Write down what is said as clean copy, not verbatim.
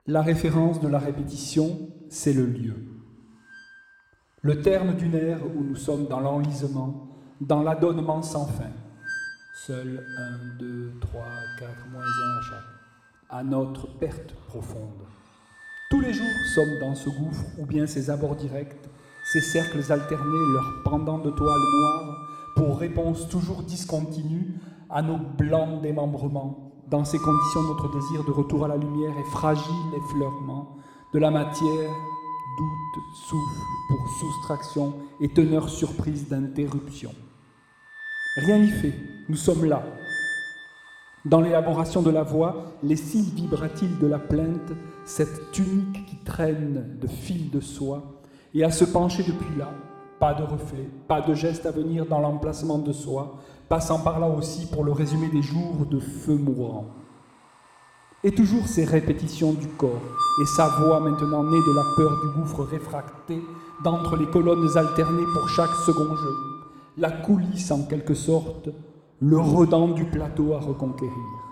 La référence de la répétition, c'est le lieu. Le terme d'une ère où nous sommes dans l'enlisement, dans l'adonnement sans fin. Seul 1, 2, 3, 4, moins 1 à chaque. À notre perte profonde. Tous les jours sommes dans ce gouffre ou bien ses abords directs, ces cercles alternés, leurs pendants de toile noire, pour réponse toujours discontinue à nos blancs démembrements. Dans ces conditions, notre désir de retour à la lumière est fragile effleurement de la matière, doute, souffle pour soustraction et teneur surprise d'interruption. Rien n'y fait, nous sommes là. Dans l'élaboration de la voix, les cils vibratiles de la plainte, cette tunique qui traîne de fil de soie, et à se pencher depuis là, pas de reflet, pas de geste à venir dans l'emplacement de soi, passant par là aussi pour le résumé des jours de feu mourant. Et toujours ces répétitions du corps, et sa voix maintenant née de la peur du gouffre réfracté, d'entre les colonnes alternées pour chaque second jeu, la coulisse en quelque sorte, le redent du plateau à reconquérir.